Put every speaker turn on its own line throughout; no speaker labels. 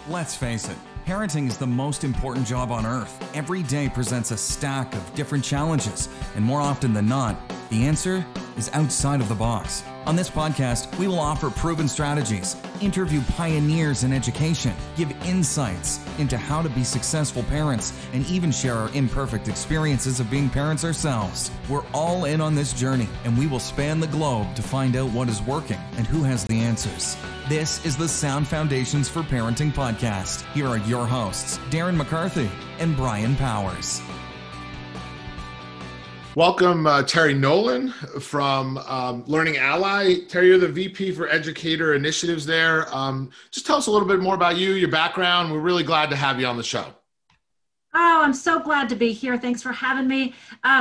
Let's face it, parenting is the most important job on earth. Every day presents a stack of different challenges, and more often than not, the answer is outside of the box. On this podcast, we will offer proven strategies, interview pioneers in education, give insights into how to be successful parents, and even share our imperfect experiences of being parents ourselves. We're all in on this journey, and we will span the globe to find out what is working and who has the answers. This is the Sound Foundations for Parenting podcast. Here are your hosts, Darren McCarthy and Brian Powers.
Welcome, Terry Nolan from Learning Ally. Terry, you're the VP for Educator Initiatives there. Just tell us a little bit more about you, your background. We're really glad to have you on the show.
Oh, I'm so glad to be here. Thanks for having me.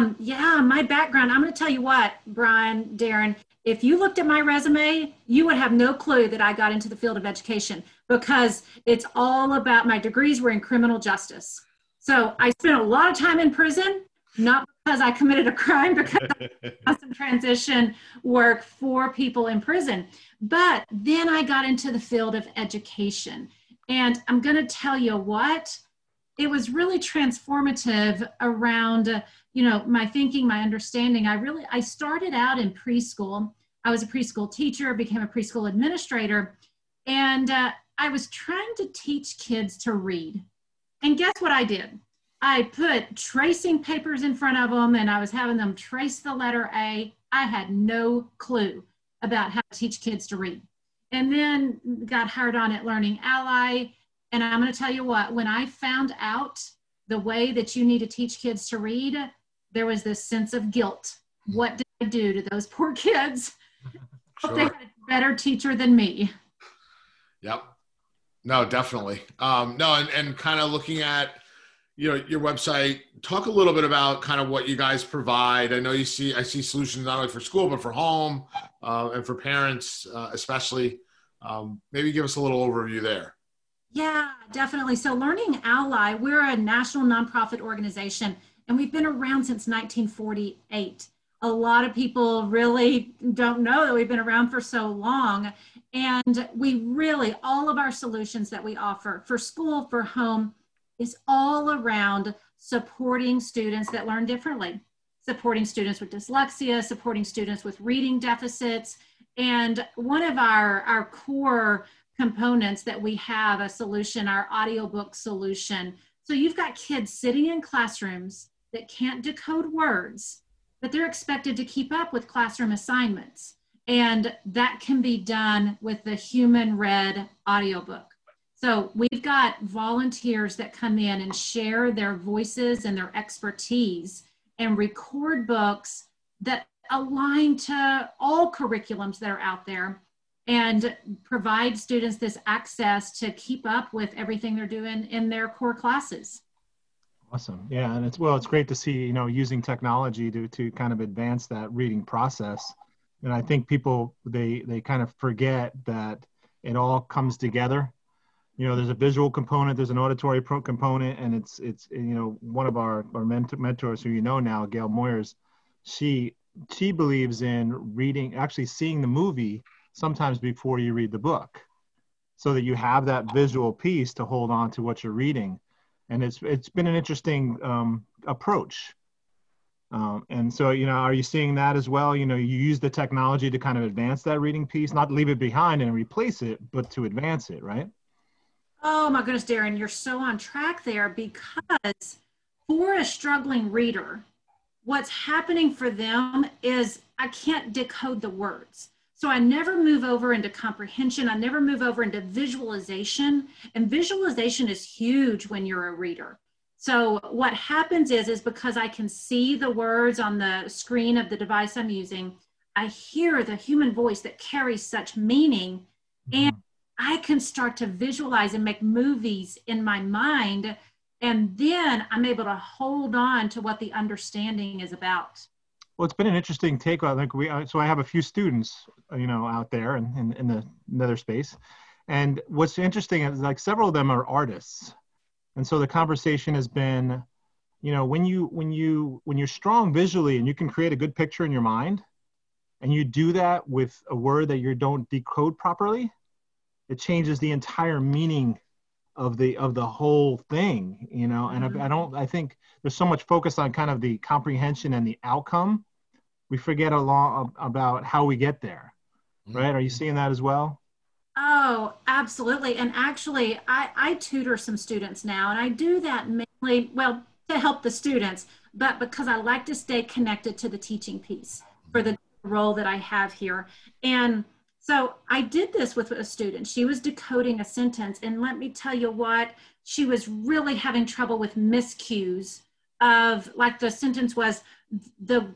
My background, I'm going to tell you what, Brian, Darren, if you looked at my resume, you would have no clue that I got into the field of education because it's all about my degrees were in criminal justice. So I spent a lot of time in prison, not because I committed a crime, because I did some transition work for people in prison. But then I got into the field of education. And I'm going to tell you what, it was really transformative around, my thinking, my understanding. I started out in preschool. I was a preschool teacher, became a preschool administrator, and I was trying to teach kids to read. And guess what I did? I put tracing papers in front of them, and I was having them trace the letter A. I had no clue about how to teach kids to read. And then got hired on at Learning Ally. And I'm going to tell you what, when I found out the way that you need to teach kids to read, there was this sense of guilt. What did I do to those poor kids?
Sure.
They had a better teacher than me.
Yep. No, definitely. And kind of looking at, your website, talk a little bit about kind of what you guys provide. I see solutions not only for school, but for home and for parents, especially. Maybe give us a little overview there.
Yeah, definitely. So Learning Ally, we're a national nonprofit organization, and we've been around since 1948. A lot of people really don't know that we've been around for so long. And all of our solutions that we offer for school, for home, is all around supporting students that learn differently, supporting students with dyslexia, supporting students with reading deficits. And one of our core components that we have a solution, our audiobook solution. So you've got kids sitting in classrooms that can't decode words, but they're expected to keep up with classroom assignments. And that can be done with the human-read audiobook. So we've got volunteers that come in and share their voices and their expertise and record books that align to all curriculums that are out there and provide students this access to keep up with everything they're doing in their core classes.
Awesome. Yeah. And it's great to see, using technology to kind of advance that reading process. And I think people, they kind of forget that it all comes together. There's a visual component, there's an auditory component, and it's one of our mentors who now, Gail Moyers, she believes in reading, actually seeing the movie sometimes before you read the book, so that you have that visual piece to hold on to what you're reading. And it's been an interesting approach. And so, are you seeing that as well? You use the technology to kind of advance that reading piece, not leave it behind and replace it, but to advance it, right?
Oh my goodness, Darren, you're so on track there, because for a struggling reader, what's happening for them is I can't decode the words. So I never move over into comprehension. I never move over into visualization. And visualization is huge when you're a reader. So what happens is because I can see the words on the screen of the device I'm using, I hear the human voice that carries such meaning, and I can start to visualize and make movies in my mind. And then I'm able to hold on to what the understanding is about.
Well, it's been an interesting take. I think so I have a few students, out there in the nether space. And what's interesting is several of them are artists. And so the conversation has been, when you're strong visually and you can create a good picture in your mind, and you do that with a word that you don't decode properly, it changes the entire meaning of the whole thing, you know. And I think there's so much focus on kind of the comprehension and the outcome. We forget a lot about how we get there, right? Are you seeing that as well?
Oh, absolutely. And actually, I tutor some students now, and I do that mainly, well, to help the students, but because I like to stay connected to the teaching piece for the role that I have here. And so I did this with a student. She was decoding a sentence, and let me tell you what, she was really having trouble with miscues of, like, the sentence was, the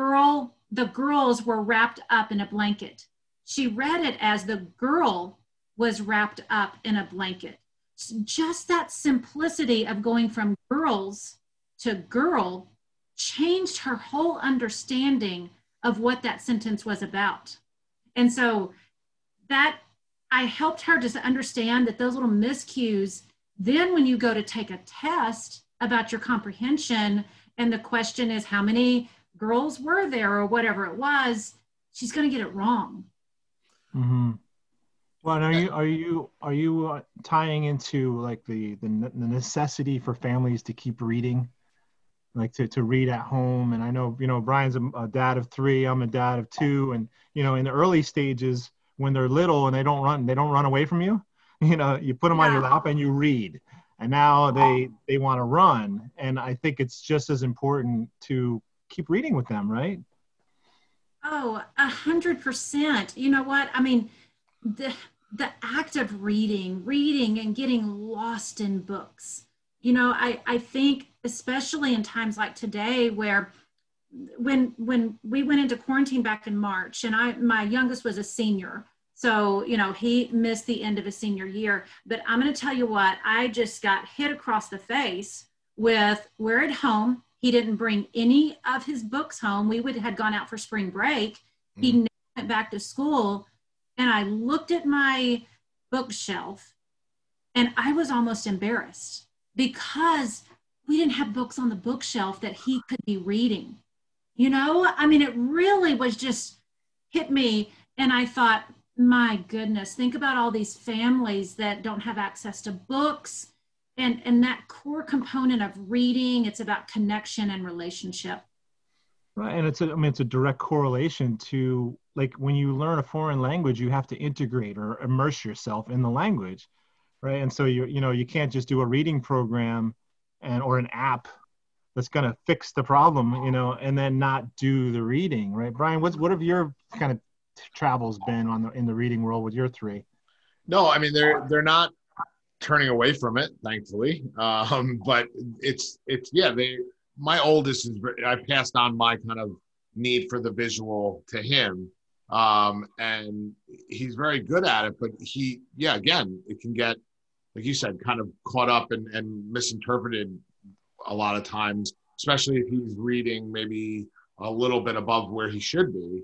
girls were wrapped up in a blanket. She read it as the girl was wrapped up in a blanket. Just that simplicity of going from girls to girl changed her whole understanding of what that sentence was about. And so that I helped her to understand that those little miscues, then when you go to take a test about your comprehension, and the question is how many girls were there or whatever it was, she's going to get it wrong.
Mm-hmm. Well, and are you tying into like the necessity for families to keep reading, like to read at home? And I know, you know, Brian's a dad of 3, I'm a dad of 2, and you know, in the early stages when they're little and they don't run away from you, you know, you put them on your lap and you read, and now they want to run. And I think it's just as important to keep reading with them, right?
Oh, 100%. You know what? I mean, the act of reading and getting lost in books. You know, I think especially in times like today, where when we went into quarantine back in March, and my youngest was a senior. So, you know, he missed the end of his senior year. But I'm going to tell you what, I just got hit across the face with, we're at home. He didn't bring any of his books home. We had gone out for spring break. He never went back to school. And I looked at my bookshelf and I was almost embarrassed because we didn't have books on the bookshelf that he could be reading. You know, I mean, it really was just hit me. And I thought, my goodness, think about all these families that don't have access to books. And that core component of reading, it's about connection and relationship.
Right, and it's a direct correlation to, like, when you learn a foreign language, you have to integrate or immerse yourself in the language, right? And so you can't just do a reading program or an app that's going to fix the problem, you know, and then not do the reading, right? Brian, what have your kind of travels been in the reading world with your 3?
No, I mean they're not turning away from it, thankfully. But it's my oldest I passed on my kind of need for the visual to him. And he's very good at it, but again, it can get, like you said, kind of caught up and misinterpreted a lot of times, especially if he's reading maybe a little bit above where he should be.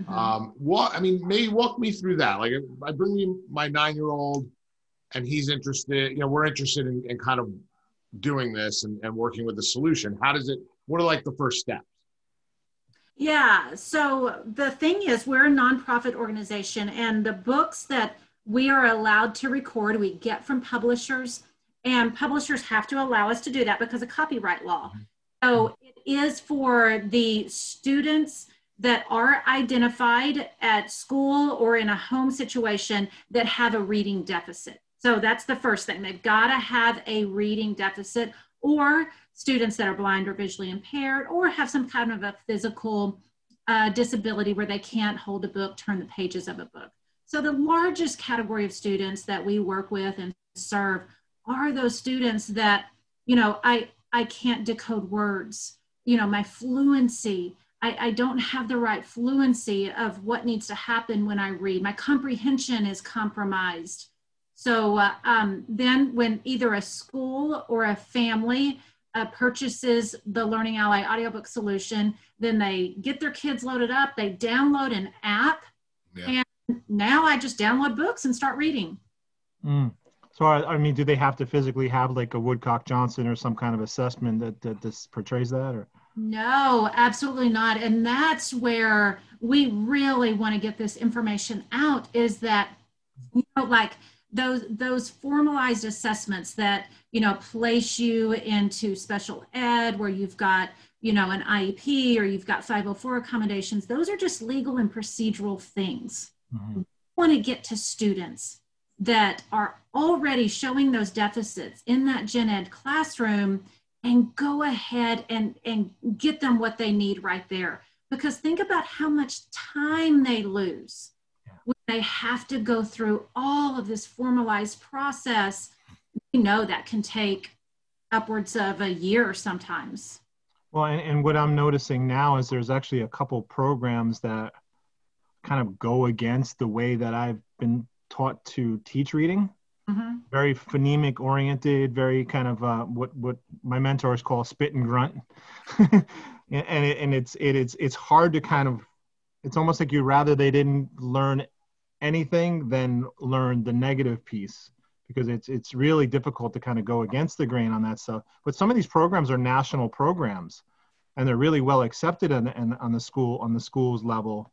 Maybe walk me through that. Like, I bring you my 9-year-old and he's interested, we're interested in kind of doing this and working with the solution. What are like the first steps?
Yeah. So the thing is, we're a nonprofit organization, and the books that we are allowed to record, we get from publishers, and publishers have to allow us to do that because of copyright law. So it is for the students that are identified at school or in a home situation that have a reading deficit. So that's the first thing. They've got to have a reading deficit, or students that are blind or visually impaired, or have some kind of a physical disability where they can't hold a book, turn the pages of a book. So the largest category of students that we work with and serve are those students that, I can't decode words, my fluency, I don't have the right fluency of what needs to happen when I read. My comprehension is compromised. So then when either a school or a family purchases the Learning Ally audiobook solution, then they get their kids loaded up, they download an app, and now I just download books and start reading.
So, do they have to physically have like a Woodcock Johnson or some kind of assessment that this portrays that? Or?
No, absolutely not. And that's where we really want to get this information out, is that, like, those formalized assessments that, place you into special ed where you've got, an IEP or you've got 504 accommodations, those are just legal and procedural things.
Mm-hmm.
We want to get to students that are already showing those deficits in that gen ed classroom and go ahead and get them what they need right there. Because think about how much time they lose when they have to go through all of this formalized process. We know that can take upwards of a year sometimes.
Well, and what I'm noticing now is there's actually a couple programs that kind of go against the way that I've been taught to teach reading.
Mm-hmm.
Very phonemic oriented, very kind of what my mentors call spit and grunt. and it's hard to kind of, it's almost like you'd rather they didn't learn anything than learn the negative piece, because it's really difficult to kind of go against the grain on that stuff. But some of these programs are national programs, and they're really well accepted on the schools level.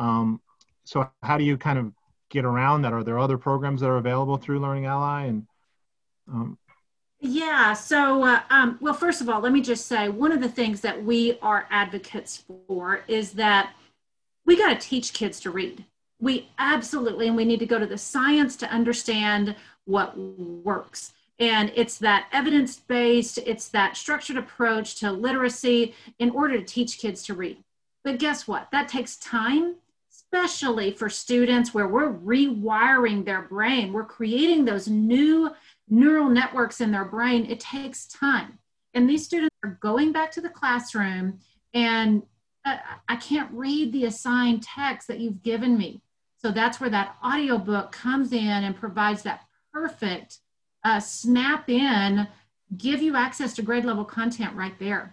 So how do you kind of get around that? Are there other programs that are available through Learning Ally? And
yeah, so well, first of all, let me just say one of the things that we are advocates for is that we got to teach kids to read. We absolutely, and we need to go to the science to understand what works. And it's that evidence-based, it's that structured approach to literacy in order to teach kids to read. But guess what? That takes time, especially for students where we're rewiring their brain. We're creating those new neural networks in their brain. It takes time. And these students are going back to the classroom and I can't read the assigned text that you've given me. So that's where that audiobook comes in and provides that perfect snap in, give you access to grade level content right there.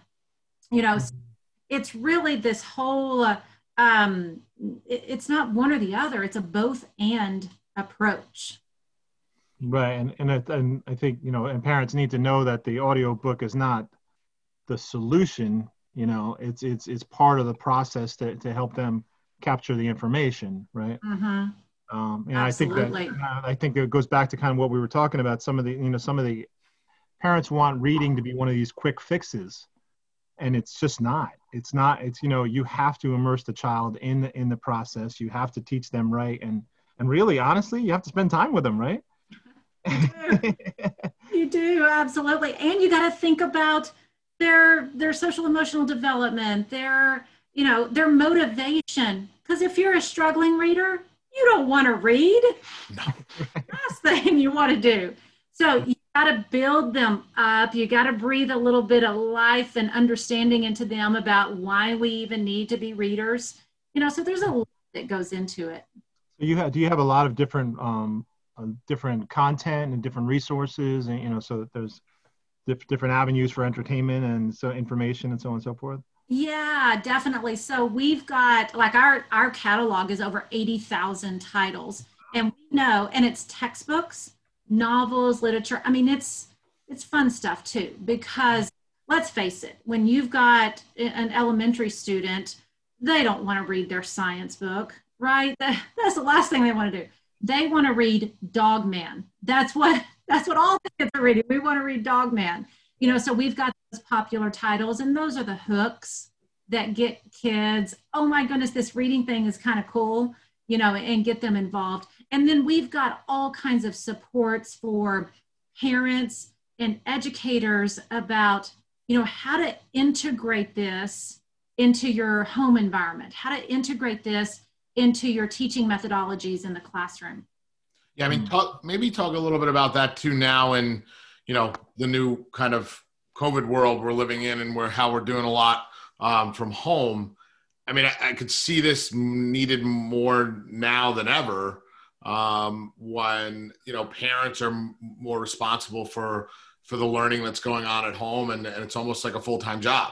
It's really this whole, it's not one or the other, it's a both and approach.
Right, and I think, and parents need to know that the audiobook is not the solution. It's part of the process to help them capture the information, right?
Mm-hmm.
And
Absolutely.
I think it goes back to kind of what we were talking about. Some of the parents want reading to be one of these quick fixes, and it's just not. It's you have to immerse the child in the process. You have to teach them right, and really, honestly, you have to spend time with them, right?
You do, absolutely. And you got to think about their social emotional development, their motivation. Because if you're a struggling reader, you don't want to read.
No.
Last thing you want to do. So you got to build them up. You got to breathe a little bit of life and understanding into them about why we even need to be readers. So there's a lot that goes into it.
So do you have a lot of different content and different resources, and so that there's different avenues for entertainment and so information and so on and so forth?
Yeah, definitely. So we've got our catalog is over 80,000 titles, and we know, and it's textbooks, novels, literature. I mean, it's fun stuff too, because let's face it, when you've got an elementary student, they don't want to read their science book, right? That's the last thing they want to do. They want to read Dog Man. That's what all the kids are reading. We want to read Dog Man. So we've got those popular titles, and those are the hooks that get kids, oh my goodness, this reading thing is kind of cool, and get them involved. And then we've got all kinds of supports for parents and educators about, how to integrate this into your home environment, how to integrate this into your teaching methodologies in the classroom.
Yeah, I mean, talk a little bit about that too now, and the new kind of COVID world we're living in, and how we're doing a lot from home. I mean, I could see this needed more now than ever, when parents are more responsible for the learning that's going on at home, and it's almost like a full-time job.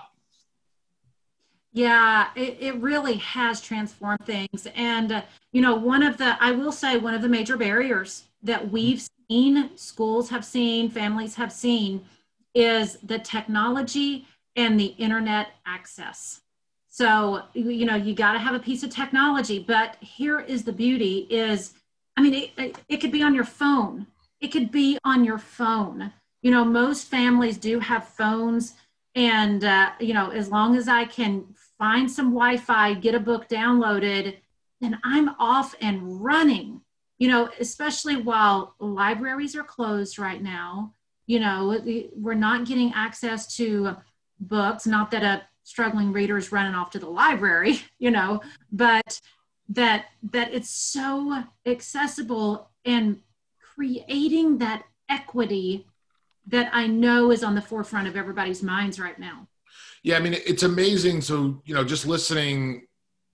Yeah, it really has transformed things. And, I will say one of the major barriers that we've seen, schools have seen, families have seen, is the technology and the internet access. So, you got to have a piece of technology, but here is the beauty is I mean, it could be on your phone. It could be on your phone. You know, most families do have phones, and you know, as long as I can find some Wi-Fi, get a book downloaded, then I'm off and running. You know, especially while libraries are closed right now. You know, we're not getting access to books. Not that a struggling reader is running off to the library, you know, but that it's so accessible, and creating that equity that I know is on the forefront of everybody's minds right now.
Yeah, I mean, it's amazing. So, you know, just listening,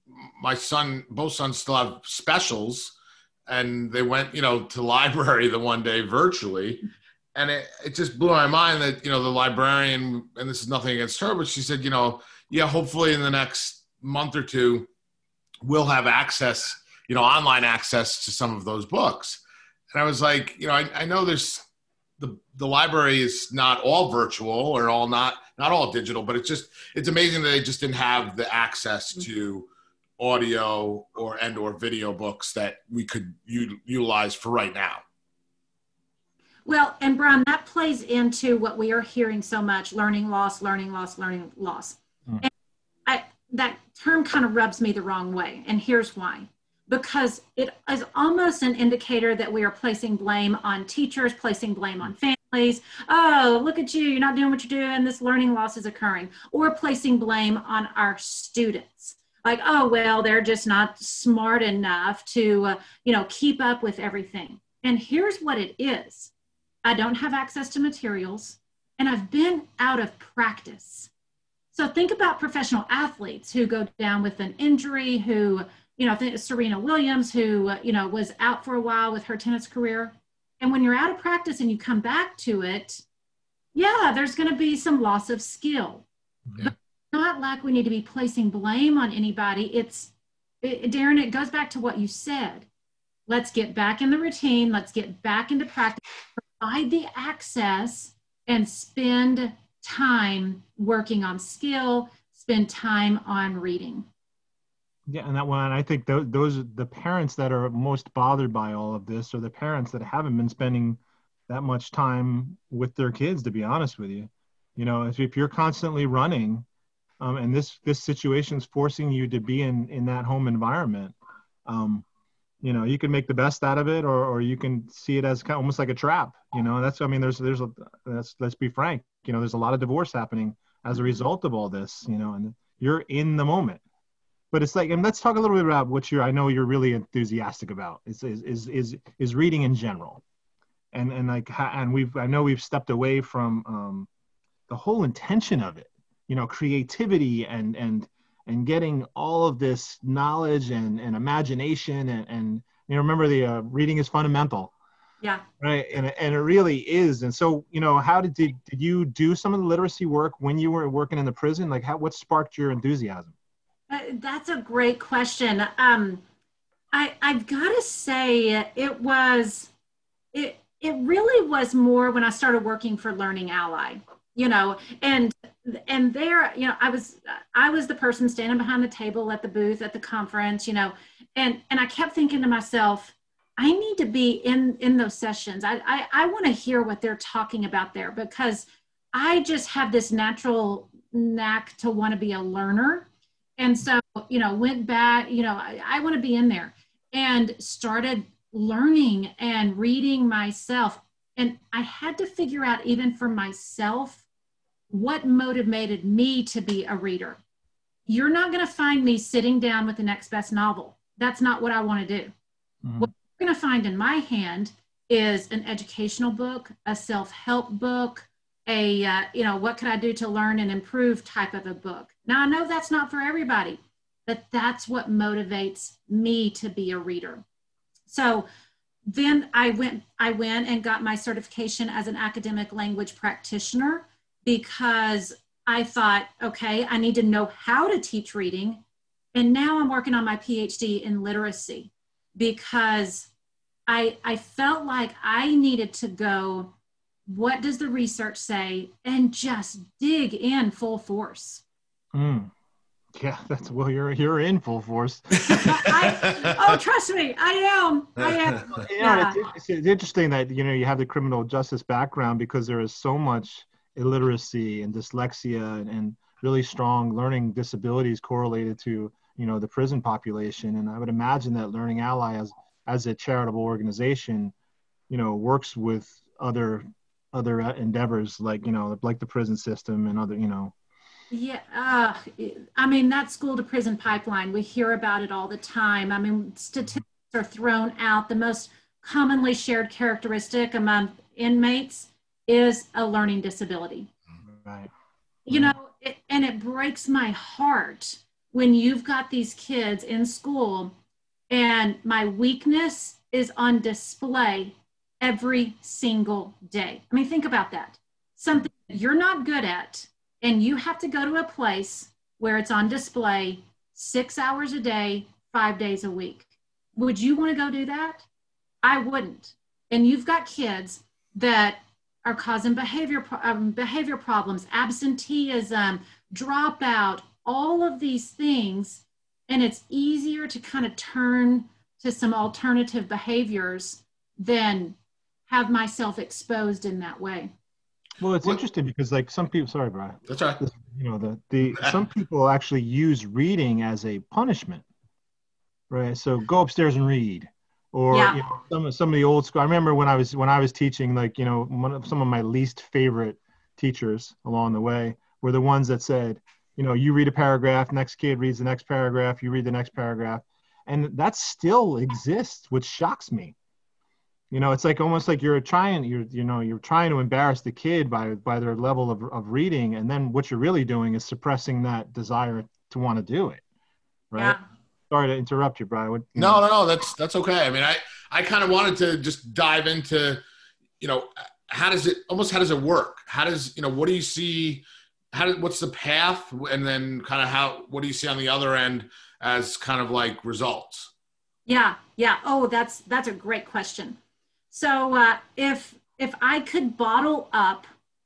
both sons still have specials, and they went, you know, to library the one day virtually. And it just blew my mind that, you know, the librarian, and this is nothing against her, but she said, you know, yeah, hopefully in the next month or two, we'll have access, you know, online access to some of those books. And I was like, you know, I know there's the library is not all virtual or all not all digital, but it's amazing that they just didn't have the access to audio or video books that we could utilize for right now.
Well, and Brian, that plays into what we are hearing so much: learning loss, learning loss, learning loss. And that term kind of rubs me the wrong way. And here's why. Because it is almost an indicator that we are placing blame on teachers, placing blame on families. Oh, look at you, you're not doing what you're doing, this learning loss is occurring. Or placing blame on our students. Like, oh, well, they're just not smart enough to, you know, keep up with everything. And here's what it is. I don't have access to materials, and I've been out of practice. So think about professional athletes who go down with an injury, who, you know, I think Serena Williams, who, you know, was out for a while with her tennis career. And when you're out of practice and you come back to it, yeah, there's going to be some loss of skill. Yeah. But not like we need to be placing blame on anybody. Darren, it goes back to what you said. Let's get back in the routine. Let's get back into practice, provide the access, and spend time working on skill, spend time on reading.
Yeah, and that one, I think those are the parents that are most bothered by all of this, are the parents that haven't been spending that much time with their kids, to be honest with you. You know, if you're constantly running, and this situation is forcing you to be in that home environment, you know, you can make the best out of it, or you can see it as kind of almost like a trap. You know, let's be frank. You know, there's a lot of divorce happening as a result of all this. You know, and you're in the moment. But it's like, and let's talk a little bit about what I know you're really enthusiastic about is reading in general, and like, and I know we've stepped away from the whole intention of it. You know, creativity and getting all of this knowledge and imagination and you know, remember the reading is fundamental.
Yeah. Right.
And it really is. And so, you know, how did you do some of the literacy work when you were working in the prison? Like, what sparked your enthusiasm?
That's a great question. I've got to say it really was more when I started working for Learning Ally, you know, and there, you know, I was the person standing behind the table at the booth at the conference, you know, and I kept thinking to myself, I need to be in those sessions. I want to hear what they're talking about there, because I just have this natural knack to want to be a learner. And so, you know, went back, you know, I want to be in there, and started learning and reading myself. And I had to figure out, even for myself, what motivated me to be a reader. You're not going to find me sitting down with the next best novel. That's not what I want to do. Mm-hmm. What you're going to find in my hand is an educational book, a self-help book, you know, what can I do to learn and improve type of a book. Now, I know that's not for everybody, but that's what motivates me to be a reader. So then I went and got my certification as an academic language practitioner, because I thought, okay, I need to know how to teach reading. And now I'm working on my PhD in literacy, because I felt like I needed to go, what does the research say, and just dig in full force.
Yeah, that's, well, you're in full force.
Oh, trust me, I am. Yeah.
It's interesting that, you have the criminal justice background, because there is so much illiteracy and dyslexia and really strong learning disabilities correlated to, the prison population. And I would imagine that Learning Ally, as a charitable organization, works with other endeavors, like, like the prison system and other,
Yeah, I mean, that school to prison pipeline, we hear about it all the time. I mean, statistics are thrown out. The most commonly shared characteristic among inmates is a learning disability.
Right.
And it breaks my heart when you've got these kids in school and my weakness is on display every single day. I mean, think about that. Something you're not good at, and you have to go to a place where it's on display 6 hours a day, 5 days a week. Would you want to go do that? I wouldn't. And you've got kids that are causing behavior problems, absenteeism, dropout, all of these things. And it's easier to kind of turn to some alternative behaviors than have myself exposed in that way.
Well, it's interesting because, like, some people, sorry, Brian.
That's right.
Some people actually use reading as a punishment, right? So go upstairs and read, or some of the old school. I remember when I was teaching, like, some of my least favorite teachers along the way were the ones that said, you read a paragraph, next kid reads the next paragraph, you read the next paragraph, and that still exists, which shocks me. It's like almost like you're trying to embarrass the kid by their level of reading, and then what you're really doing is suppressing that desire to want to do it, right?
Yeah.
Sorry to interrupt you, Brian.
No, that's okay. I mean, I kind of wanted to just dive into, how does it work? How does, what do you see? What's the path? And then kind of what do you see on the other end as kind of like results?
Yeah. Oh, that's a great question. So if I could bottle up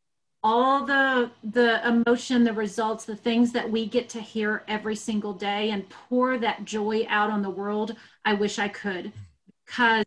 all the emotion, the results, the things that we get to hear every single day and pour that joy out on the world, I wish I could. Because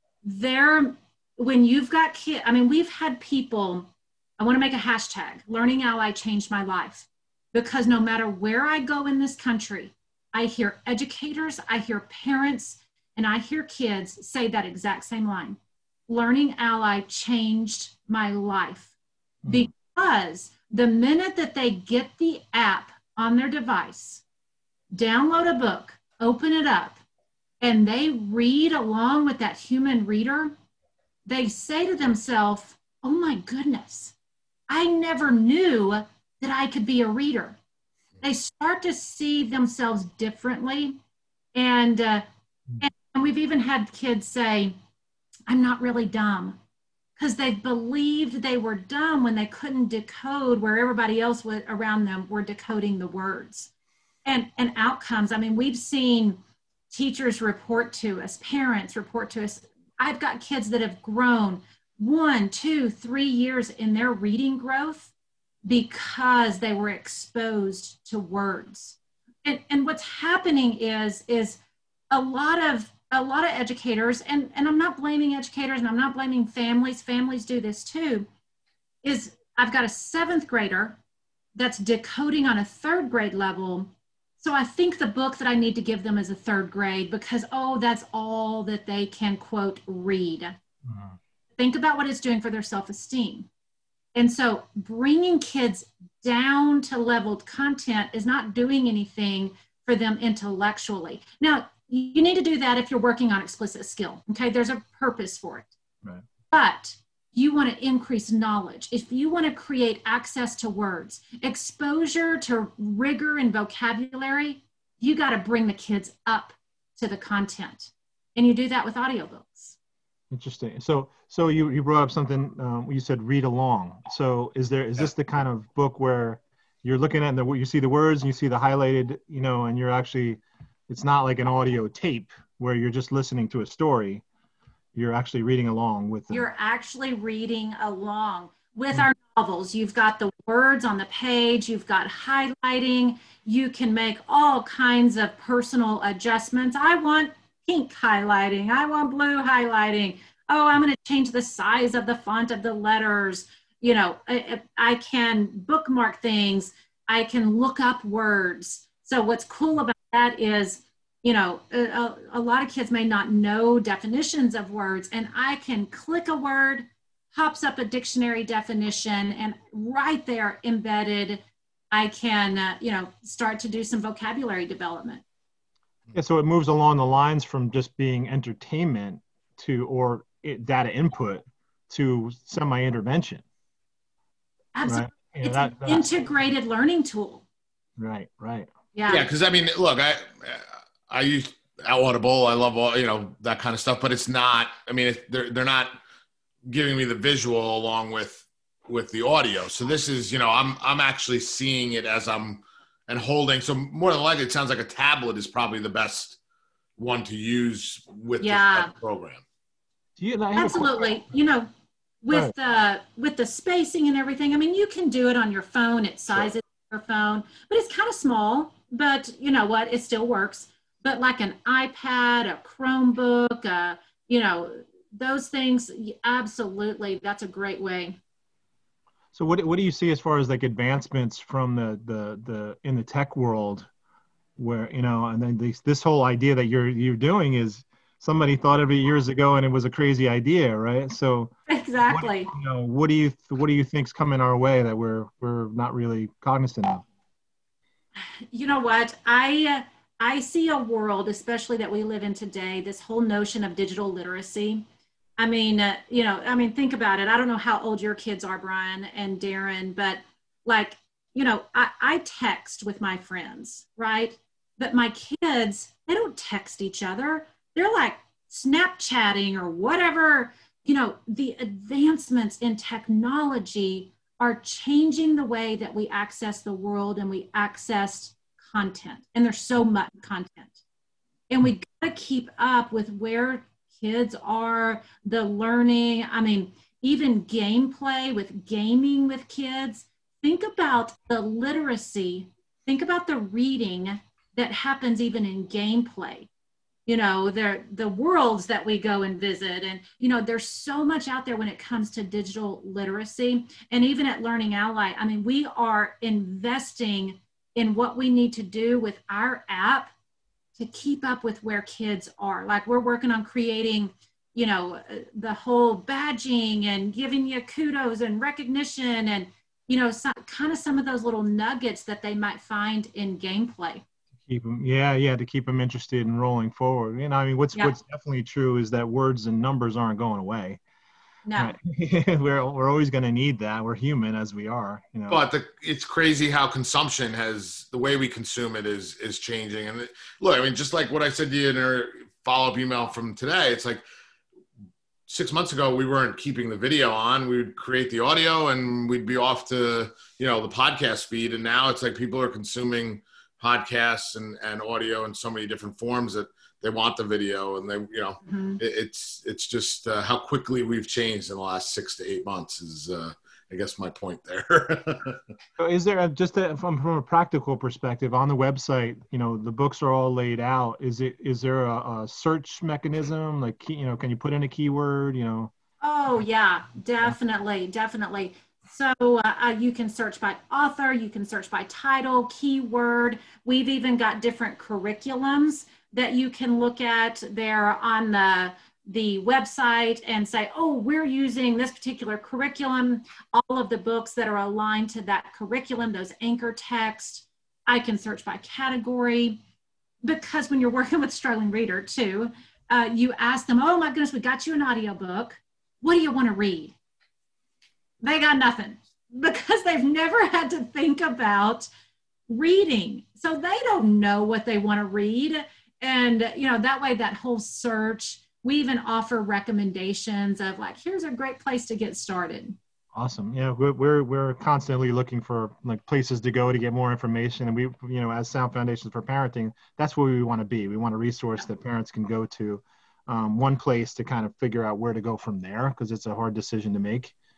when you've got kids, I mean, we've had people, I want to make a hashtag, Learning Ally changed my life. Because no matter where I go in this country, I hear educators, I hear parents, and I hear kids say that exact same line. Learning Ally changed my life. Because the minute that they get the app on their device, download a book, open it up, and they read along with that human reader, they say to themselves, oh my goodness, I never knew that I could be a reader. They start to see themselves differently. And we've even had kids say, I'm not really dumb, because they believed they were dumb when they couldn't decode where everybody else around them were decoding the words. And outcomes, I mean, we've seen teachers report to us, parents report to us. I've got kids that have grown 1, 2, 3 years in their reading growth because they were exposed to words. And what's happening is a lot of educators, and I'm not blaming educators and I'm not blaming families do this too, is I've got a 7th grader that's decoding on a 3rd grade level. So I think the book that I need to give them is a 3rd grade because, that's all that they can, quote, read. Mm-hmm. Think about what it's doing for their self-esteem. And so bringing kids down to leveled content is not doing anything for them intellectually. Now, you need to do that if you're working on explicit skill. Okay, there's a purpose for it.
Right.
But you want to increase knowledge. If you want to create access to words, exposure to rigor and vocabulary, you got to bring the kids up to the content. And you do that with audiobooks.
Interesting. So you brought up something, you said read along. So is this the kind of book where you're looking at you see the words and you see the highlighted, and you're actually, it's not like an audio tape where you're just listening to a story. You're actually reading along with them.
You're actually reading along with our novels. You've got the words on the page, you've got highlighting, you can make all kinds of personal adjustments. I want pink highlighting, I want blue highlighting. Oh, I'm going to change the size of the font of the letters. You know, I can bookmark things, I can look up words. So what's cool about that is, you know, a lot of kids may not know definitions of words, and I can click a word, pops up a dictionary definition, and right there embedded, I can, you know, start to do some vocabulary development.
Yeah, so it moves along the lines from just being entertainment or data input to semi-intervention.
Absolutely.
Right? You know,
It's an integrated learning tool.
Right.
Yeah.
Yeah, because I mean, look, I use Audible. I love all, you know, that kind of stuff, but it's not. I mean, they're not giving me the visual along with the audio. So this is, you know, I'm actually seeing it as I'm and holding. So more than likely, it sounds like a tablet is probably the best one to use with this program.
Absolutely. You know, with the spacing and everything, I mean, you can do it on your phone. It sizes your phone, but it's kind of small. But you know what? It still works. But like an iPad, a Chromebook, you know, those things, absolutely, that's a great way.
So what do you see as far as like advancements from the in the tech world, where, you know, and then this whole idea that you're doing is somebody thought of it years ago and it was a crazy idea, right? So
exactly.
What do you think's coming our way that we're not really cognizant of?
You know what? I see a world, especially that we live in today, this whole notion of digital literacy. I mean, you know, I mean, think about it. I don't know how old your kids are, Brian and Darren, but like, you know, I text with my friends, right? But my kids, they don't text each other. They're like Snapchatting or whatever. You know, the advancements in technology are changing the way that we access the world and we access content. And there's so much content. And we got to keep up with where kids are, the learning. I mean, even gameplay with gaming with kids. Think about the literacy. Think about the reading that happens even in gameplay. You know, the worlds that we go and visit. And, you know, there's so much out there when it comes to digital literacy. And even at Learning Ally, I mean, we are investing in what we need to do with our app to keep up with where kids are. Like we're working on creating, you know, the whole badging and giving you kudos and recognition and, you know, some of those little nuggets that they might find in gameplay.
Keep them, to keep them interested in rolling forward. You know, I mean, what's definitely true is that words and numbers aren't going away.
No,
right? we're always going to need that. We're human as we are, you know.
But it's crazy how consumption the way we consume it is changing. And look, I mean, just like what I said to you in our follow-up email from today, it's like 6 months ago, we weren't keeping the video on. We would create the audio and we'd be off to, you know, the podcast feed. And now it's like people are consuming podcasts and audio in so many different forms that they want the video, and they, you know, it's just how quickly we've changed in the last 6 to 8 months is, I guess, my point there.
So is there from a practical perspective on the website, you know, the books are all laid out. Is there a search mechanism? Like, you know, can you put in a keyword, you know?
Oh yeah, definitely. So you can search by author, you can search by title, keyword. We've even got different curriculums that you can look at there on the website and say, oh, we're using this particular curriculum, all of the books that are aligned to that curriculum, those anchor texts. I can search by category, because when you're working with struggling reader too, you ask them, oh my goodness, we got you an audiobook. What do you want to read? They got nothing, because they've never had to think about reading. So they don't know what they want to read. And, you know, that way, that whole search, we even offer recommendations of like, here's a great place to get started.
Awesome. Yeah, we're constantly looking for like places to go to get more information. And we, you know, as Sound Foundations for Parenting, that's where we want to be. We want a resource that parents can go to, one place to kind of figure out where to go from there, because it's a hard decision to make.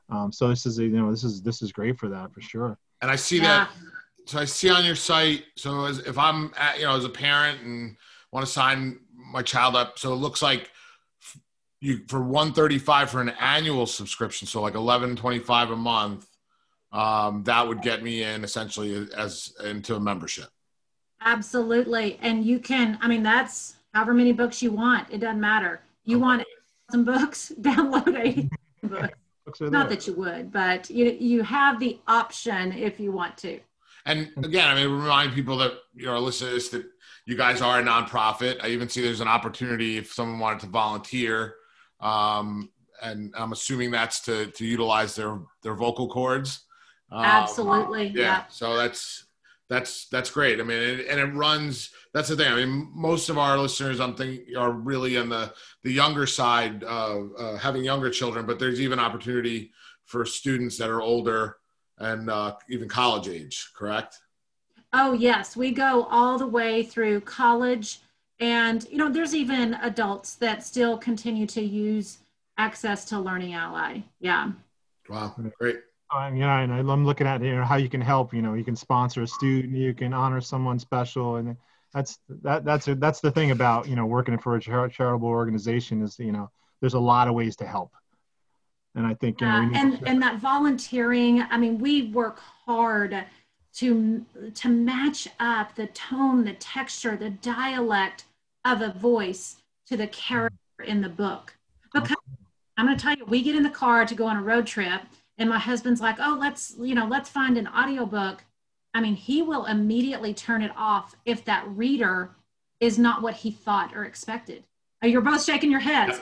So this is, this is great for that, for sure.
And I see that. So I see on your site. So if I'm as a parent and want to sign my child up, so it looks like you for $135 for an annual subscription. So like $11.25 a month. That would get me in essentially into a membership. Absolutely.
And you can, that's however many books you want. It doesn't matter. You want some books, download 80 books. Not that you would, but you have the option if you want to.
And again, remind people that, our listeners, that you guys are a nonprofit. I even see there's an opportunity if someone wanted to volunteer. And I'm assuming that's to utilize their vocal cords.
Absolutely.
Yeah. So that's great. And it runs, that's the thing. Most of our listeners, I'm thinking, are really on the younger side of having younger children, but there's even opportunity for students that are older and even college age, correct?
Oh, yes. We go all the way through college. And, there's even adults that still continue to use access to Learning Ally. Yeah.
Wow. Great.
And I'm looking at how you can help. You can sponsor a student, you can honor someone special, and that's the thing about working for a charitable organization is there's a lot of ways to help. And I think
and that volunteering. We work hard to match up the tone, the texture, the dialect of a voice to the character in the book. Because I'm going to tell you, we get in the car to go on a road trip. And my husband's like, oh, let's find an audiobook. He will immediately turn it off if that reader is not what he thought or expected. You're both shaking your heads.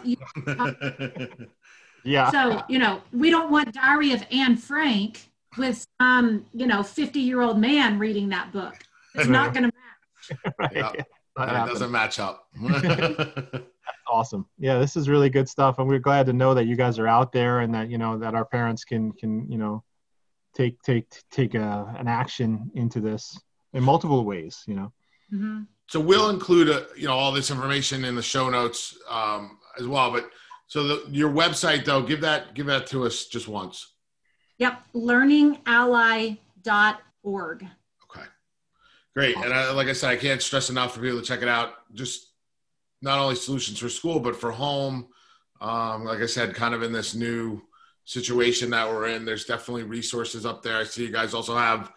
Yeah.
So, we don't want Diary of Anne Frank with 50-year-old man reading that book. It's not going to match.
Right. Yeah. It doesn't match up.
Awesome. Yeah, this is really good stuff, and we're glad to know that you guys are out there, and that that our parents can take an action into this in multiple ways.
Mm-hmm.
So we'll include all this information in the show notes as well. But so your website though, give that to us just once.
Yep, learningally.org.
Okay, great. And like I said, I can't stress enough for people to check it out. Just not only solutions for school, but for home. Like I said, kind of in this new situation that we're in, there's definitely resources up there. I see you guys also have,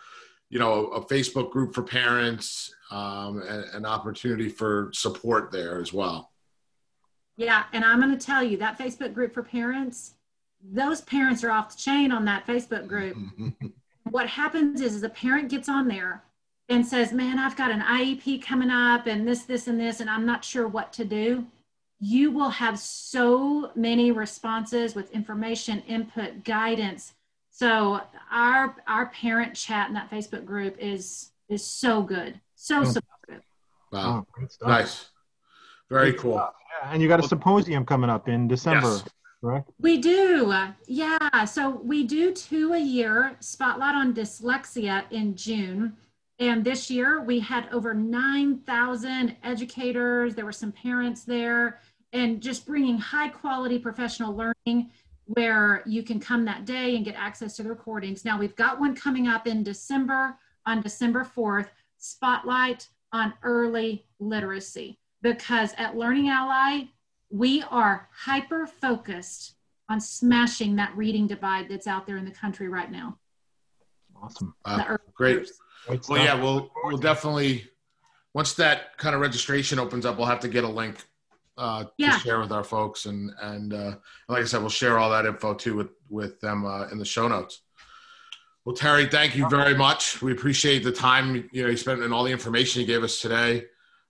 a Facebook group for parents, and an opportunity for support there as well.
Yeah. And I'm going to tell you that Facebook group for parents, those parents are off the chain on that Facebook group. What happens is a parent gets on there and says, man, I've got an IEP coming up and this, and I'm not sure what to do. You will have so many responses with information, input, guidance. So our parent chat in that Facebook group is so good. So supportive.
Wow. Nice. Very cool.
Yeah. And you got a symposium coming up in December.
Yes.
Correct?
We do. Yeah. So we do 2 a year, Spotlight on Dyslexia in June. And this year we had over 9,000 educators. There were some parents there, and just bringing high quality professional learning where you can come that day and get access to the recordings. Now we've got one coming up in December, on December 4th, Spotlight on Early Literacy, because at Learning Ally, we are hyper focused on smashing that reading divide that's out there in the country right now.
Awesome.
Great. Well, yeah, we'll definitely, once that kind of registration opens up, we'll have to get a link to share with our folks. And like I said, we'll share all that info too with them in the show notes. Well, Terry, thank you very much. We appreciate the time you spent and all the information you gave us today.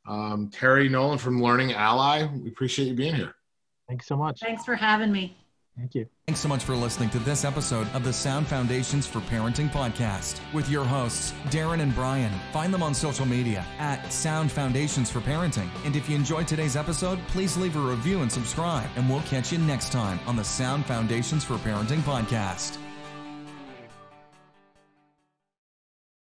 Terry Nolan from Learning Ally, we appreciate you being here.
Thanks so much.
Thanks for having me.
Thank you.
Thanks so much for listening to this episode of the Sound Foundations for Parenting podcast with your hosts, Darren and Brian. Find them on social media at Sound Foundations for Parenting. And if you enjoyed today's episode, please leave a review and subscribe. And we'll catch you next time on the Sound Foundations for Parenting podcast.